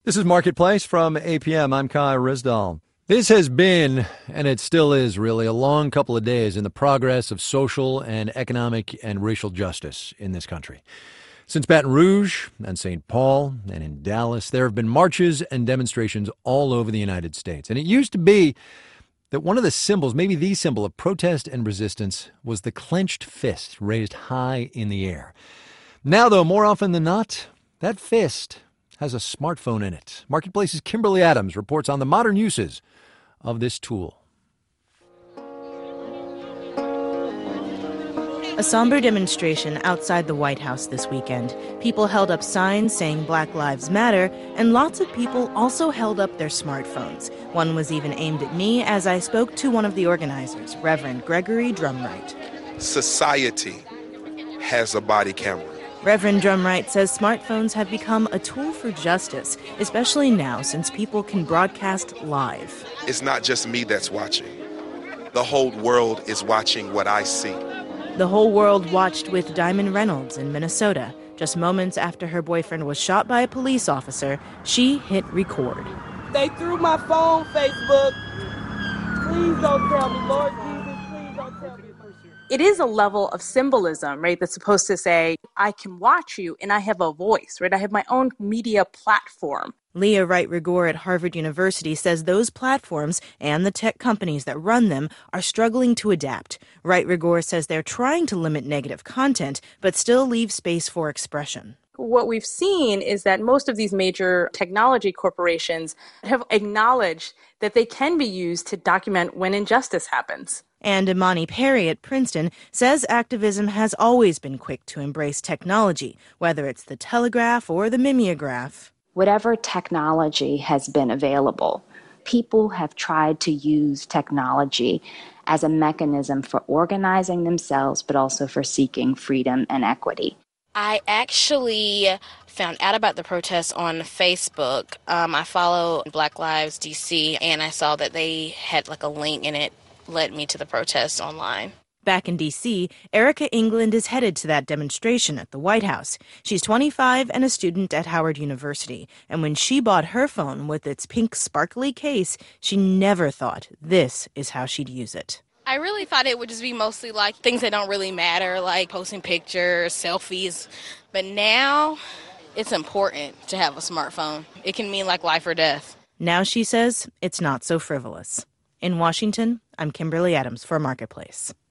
This is Marketplace from APM. I'm Kai Rizdal. This has been, and it still is really, a long couple of days in the progress of social and economic and racial justice in this country. Since Baton Rouge and St. Paul and in Dallas, there have been marches and demonstrations all over the United States. And it used to be that one of the symbols, maybe the symbol of protest and resistance, was the clenched fist raised high in the air. Now, though, more often than not, that fist has a smartphone in it. Marketplace's Kimberly Adams reports on the modern uses of this tool. A somber demonstration outside the White House this weekend. People held up signs saying Black Lives Matter, and lots of people also held up their smartphones. One was even aimed at me as I spoke to one of the organizers, Reverend Gregory Drumright. Society has a body camera. Reverend Drumright says smartphones have become a tool for justice, especially now since people can broadcast live. It's not just me that's watching. The whole world is watching what I see. The whole world watched with Diamond Reynolds in Minnesota. Just moments after her boyfriend was shot by a police officer, she hit record. They threw my phone, Facebook. Please don't tell me, Lord Jesus, please don't tell me. It is a level of symbolism, right, that's supposed to say, I can watch you and I have a voice, right? I have my own media platform. Leah Wright-Rigor at Harvard University says those platforms and the tech companies that run them are struggling to adapt. Wright-Rigor says they're trying to limit negative content, but still leave space for expression. What we've seen is that most of these major technology corporations have acknowledged that they can be used to document when injustice happens. And Imani Perry at Princeton says activism has always been quick to embrace technology, whether it's the telegraph or the mimeograph. Whatever technology has been available, people have tried to use technology as a mechanism for organizing themselves, but also for seeking freedom and equity. I actually found out about the protests on Facebook. I follow Black Lives DC, and I saw that they had like a link, and it led me to the protests online. Back in D.C., Erica England is headed to that demonstration at the White House. She's 25 and a student at Howard University. And when she bought her phone with its pink sparkly case, she never thought this is how she'd use it. I really thought it would just be mostly like things that don't really matter, like posting pictures, selfies. But now it's important to have a smartphone. It can mean like life or death. Now, she says, it's not so frivolous. In Washington, I'm Kimberly Adams for Marketplace.